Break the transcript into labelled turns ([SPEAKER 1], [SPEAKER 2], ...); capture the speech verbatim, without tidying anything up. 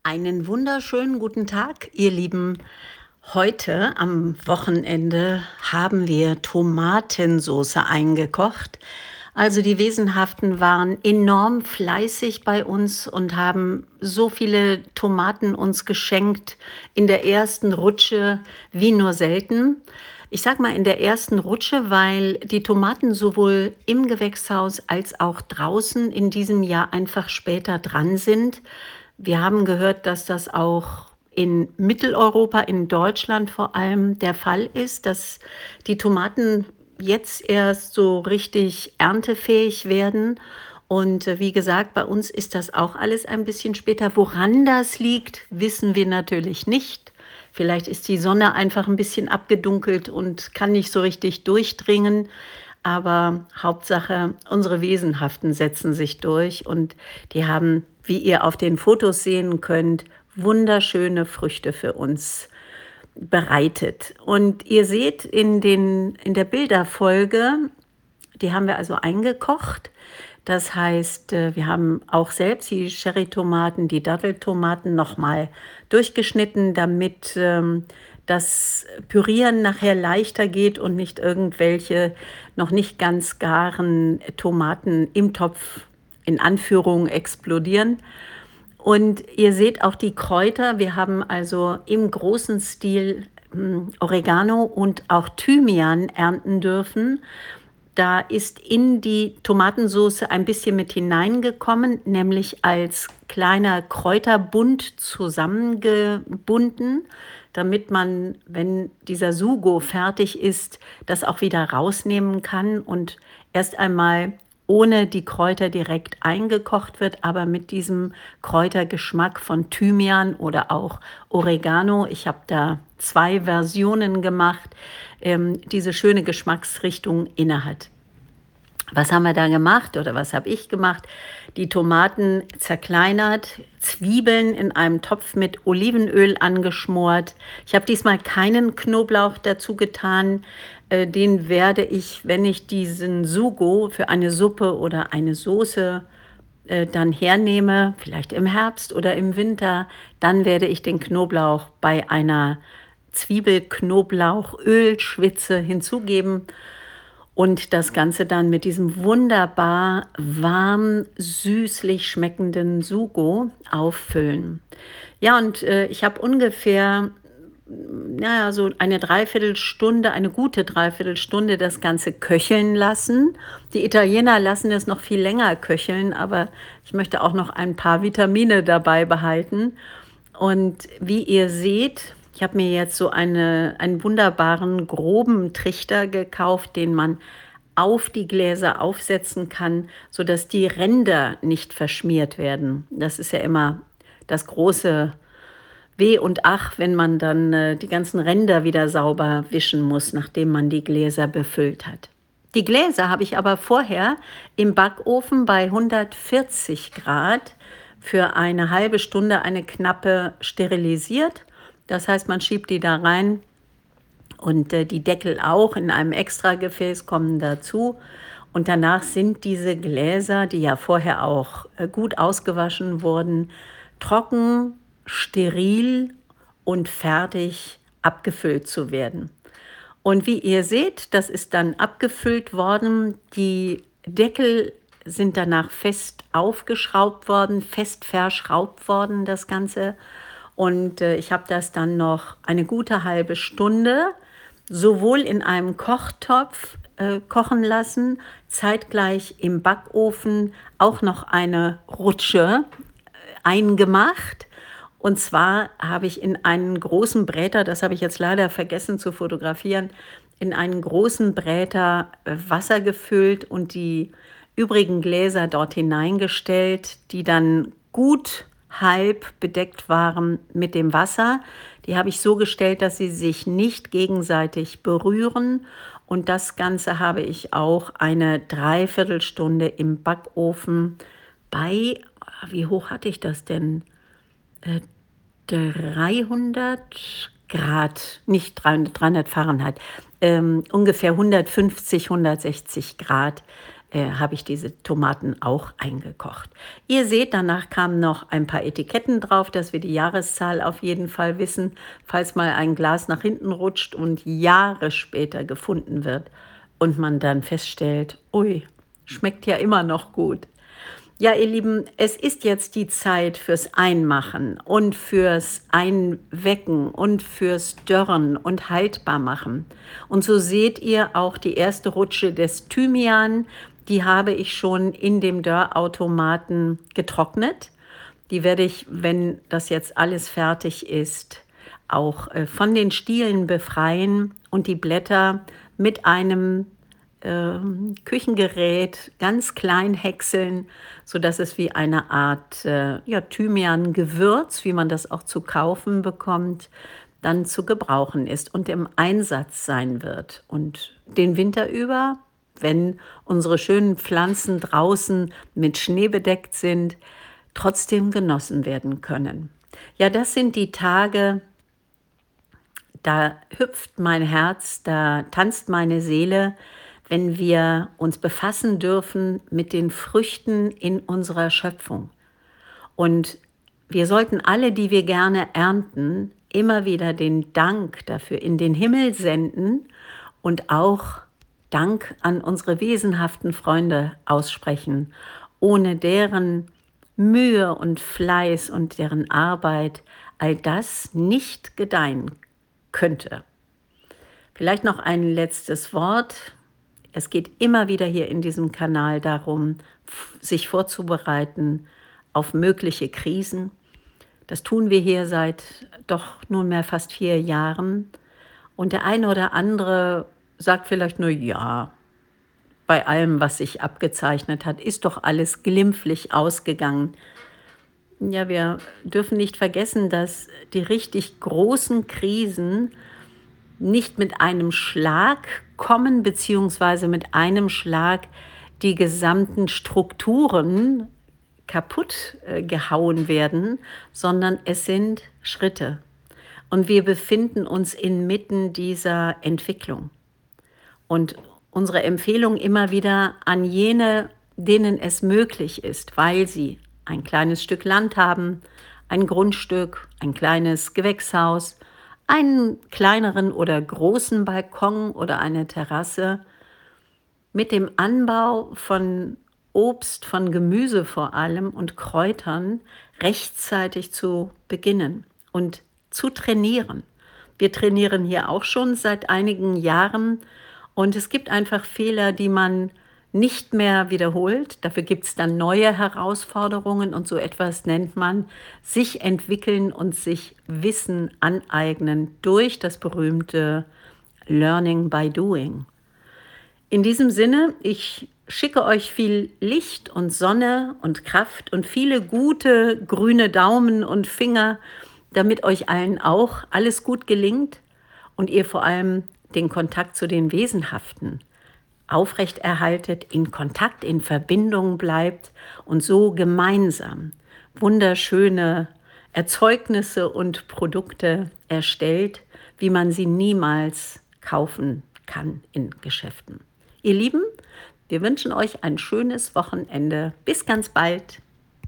[SPEAKER 1] Einen wunderschönen guten Tag, ihr Lieben. Heute am Wochenende haben wir Tomatensoße eingekocht. Also die Wesenhaften waren enorm fleißig bei uns und haben so viele Tomaten uns geschenkt in der ersten Rutsche wie nur selten. Ich sage mal in der ersten Rutsche, weil die Tomaten sowohl im Gewächshaus als auch draußen in diesem Jahr einfach später dran sind. Wir haben gehört, dass das auch in Mitteleuropa, in Deutschland vor allem der Fall ist, dass die Tomaten jetzt erst so richtig erntefähig werden. Und äh, wie gesagt, bei uns ist das auch alles ein bisschen später. Woran das liegt, wissen wir natürlich nicht. Vielleicht ist die Sonne einfach ein bisschen abgedunkelt und kann nicht so richtig durchdringen. Aber Hauptsache, unsere Wesenhaften setzen sich durch und die haben, wie ihr auf den Fotos sehen könnt, wunderschöne Früchte für uns bereitet. Und ihr seht in den in der Bilderfolge, die haben wir also eingekocht. Das heißt, äh, wir haben auch selbst die Cherrytomaten, die Datteltomaten noch mal durchgeschnitten, damit, ähm, das Pürieren nachher leichter geht und nicht irgendwelche noch nicht ganz garen Tomaten im Topf in Anführung explodieren. Und ihr seht auch die Kräuter. Wir haben also im großen Stil, hm, Oregano und auch Thymian ernten dürfen. Da ist in die Tomatensoße ein bisschen mit hineingekommen, nämlich als kleiner Kräuterbund zusammengebunden, damit man, wenn dieser Sugo fertig ist, das auch wieder rausnehmen kann und erst einmal ohne die Kräuter direkt eingekocht wird, aber mit diesem Kräutergeschmack von Thymian oder auch Oregano. Ich habe da zwei Versionen gemacht, ähm, diese schöne Geschmacksrichtung innehat. Was haben wir da gemacht oder was habe ich gemacht? Die Tomaten zerkleinert, Zwiebeln in einem Topf mit Olivenöl angeschmort. Ich habe diesmal keinen Knoblauch dazu getan. Äh, den werde ich, wenn ich diesen Sugo für eine Suppe oder eine Soße äh, dann hernehme, vielleicht im Herbst oder im Winter, dann werde ich den Knoblauch bei einer Zwiebel-Knoblauch-Ölschwitze hinzugeben und das Ganze dann mit diesem wunderbar warm, süßlich schmeckenden Sugo auffüllen. Ja, und äh, ich habe ungefähr, mm, ja, so eine Dreiviertelstunde, eine gute Dreiviertelstunde das Ganze köcheln lassen. Die Italiener lassen es noch viel länger köcheln, aber ich möchte auch noch ein paar Vitamine dabei behalten. Und wie ihr seht, ich habe mir jetzt so eine einen wunderbaren groben Trichter gekauft, den man auf die Gläser aufsetzen kann, sodass die Ränder nicht verschmiert werden. Das ist ja immer das große Weh und Ach, wenn man dann, äh, die ganzen Ränder wieder sauber wischen muss, nachdem man die Gläser befüllt hat. Die Gläser habe ich aber vorher im Backofen bei hundertvierzig Grad für eine halbe Stunde, eine knappe, sterilisiert. Das heißt, man schiebt die da rein und äh, die Deckel auch in einem Extragefäß kommen dazu. Und danach sind diese Gläser, die ja vorher auch äh, gut ausgewaschen wurden, trocken, steril und fertig abgefüllt zu werden. Und wie ihr seht, das ist dann abgefüllt worden. Die Deckel sind danach fest aufgeschraubt worden, fest verschraubt worden, das Ganze. Und äh, ich habe das dann noch eine gute halbe Stunde sowohl in einem Kochtopf äh, kochen lassen, zeitgleich im Backofen auch noch eine Rutsche eingemacht. Und zwar habe ich in einen großen Bräter, das habe ich jetzt leider vergessen zu fotografieren, in einen großen Bräter äh, Wasser gefüllt und die übrigen Gläser dort hineingestellt, die dann gut halb bedeckt waren mit dem Wasser. Die habe ich so gestellt, dass sie sich nicht gegenseitig berühren. Und das Ganze habe ich auch eine Dreiviertelstunde im Backofen bei, wie hoch hatte ich das denn? Äh, dreihundert Grad, nicht dreihundert, dreihundert Fahrenheit, ähm, ungefähr hundertfünfzig, hundertsechzig Grad äh, habe ich diese Tomaten auch eingekocht. Ihr seht, danach kamen noch ein paar Etiketten drauf, dass wir die Jahreszahl auf jeden Fall wissen, falls mal ein Glas nach hinten rutscht und Jahre später gefunden wird und man dann feststellt, ui, schmeckt ja immer noch gut. Ja, ihr Lieben, es ist jetzt die Zeit fürs Einmachen und fürs Einwecken und fürs Dörren und haltbar machen. Und so seht ihr auch die erste Rutsche des Thymian, die habe ich schon in dem Dörrautomaten getrocknet. Die werde ich, wenn das jetzt alles fertig ist, auch äh, von den Stielen befreien und die Blätter mit einem ähm, Küchengerät ganz klein häckseln, sodass es wie eine Art äh, ja, Thymian-Gewürz, wie man das auch zu kaufen bekommt, dann zu gebrauchen ist und im Einsatz sein wird. Und den Winter über, wenn unsere schönen Pflanzen draußen mit Schnee bedeckt sind, trotzdem genossen werden können. Ja, das sind die Tage, da hüpft mein Herz, da tanzt meine Seele, wenn wir uns befassen dürfen mit den Früchten in unserer Schöpfung. Und wir sollten alle, die wir gerne ernten, immer wieder den Dank dafür in den Himmel senden und auch Dank an unsere wesenhaften Freunde aussprechen, ohne deren Mühe und Fleiß und deren Arbeit all das nicht gedeihen könnte. Vielleicht noch ein letztes Wort. Es geht immer wieder hier in diesem Kanal darum, sich vorzubereiten auf mögliche Krisen. Das tun wir hier seit doch nunmehr fast vier Jahren. Und der eine oder andere sagt vielleicht nur, ja, bei allem, was sich abgezeichnet hat, ist doch alles glimpflich ausgegangen. Ja, wir dürfen nicht vergessen, dass die richtig großen Krisen nicht mit einem Schlag kommen, beziehungsweise mit einem Schlag die gesamten Strukturen kaputt äh, gehauen werden, sondern es sind Schritte. Und wir befinden uns inmitten dieser Entwicklung. Und unsere Empfehlung immer wieder an jene, denen es möglich ist, weil sie ein kleines Stück Land haben, ein Grundstück, ein kleines Gewächshaus, einen kleineren oder großen Balkon oder eine Terrasse, mit dem Anbau von Obst, von Gemüse vor allem und Kräutern rechtzeitig zu beginnen und zu trainieren. Wir trainieren hier auch schon seit einigen Jahren und es gibt einfach Fehler, die man nicht mehr wiederholt. Dafür gibt es dann neue Herausforderungen und so etwas nennt man sich entwickeln und sich Wissen aneignen durch das berühmte Learning by Doing. In diesem Sinne, ich schicke euch viel Licht und Sonne und Kraft und viele gute grüne Daumen und Finger, damit euch allen auch alles gut gelingt und ihr vor allem den Kontakt zu den Wesenhaften aufrechterhaltet, in Kontakt, in Verbindung bleibt und so gemeinsam wunderschöne Erzeugnisse und Produkte erstellt, wie man sie niemals kaufen kann in Geschäften. Ihr Lieben, wir wünschen euch ein schönes Wochenende. Bis ganz bald.